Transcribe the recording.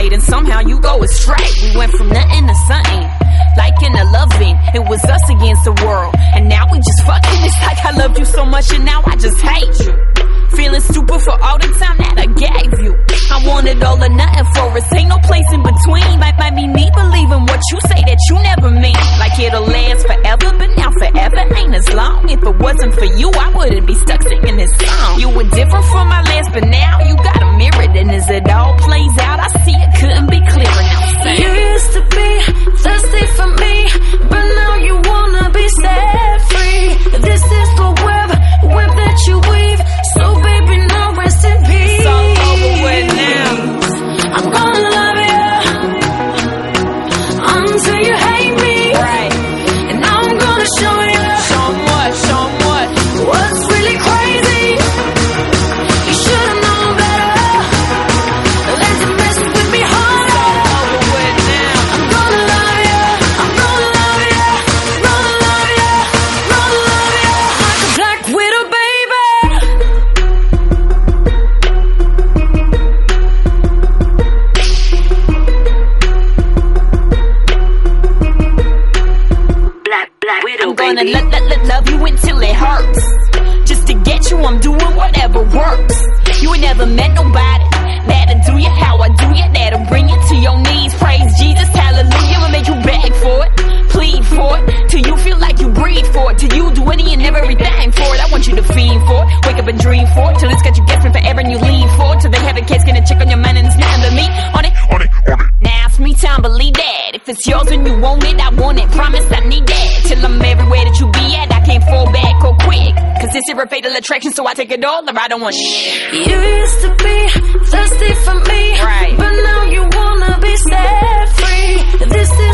right, and somehow you go astray. We went from nothing to something, like in a loving. It was us against the world, and now we just fucking. It's like I loved you so much, and now I just hate you. Feeling stupid for all the time that I gave you. I wanted all or nothing for us, ain't no place in between. Might be me believing what you say that you never mean. Like it'll last forever, but now forever ain't as long. If it wasn't for you, I wouldn't be stuck singing this song. You were different from my last, but now you got a mirror. And as it all plays out, I see it couldn't be clearer. Now you used to be thirsty for me, but now you wanna be set free. This is the web that you weave. So baby, now rest in peace. It's all over with now. I'm gonna love you until you hate me, right? And I'm gonna show you. Show 'em what? Show 'em what? What's really crazy? You should've known better than to mess with me harder. It's all over with now. I'm gonna love you. I'm gonna love you. Gonna love you. Gonna love you like a black widow, baby. I'm gonna love you until it hurts. Just to get you, I'm doing whatever works. You ain't never met nobody that'll do you how I do you, that'll bring you to your knees. Praise Jesus, hallelujah. I'ma make you beg for it, plead for it, till you feel like you breathe for it, till you do any and everything for it. I want you to fiend for it, wake up and dream for it, till it's got you guessing forever and you lean for it, till they have a case, get a check on your mind and it's nothing but me on it. Now it's me time, believe that. If it's yours and you want it, I want it. Promise I need that. Till I'm everywhere that you be at, I can't fall back or quick. Cause this is a fatal attraction, so I take it all or I don't want shit. You used to be thirsty for me, right? But now you wanna be set free. This is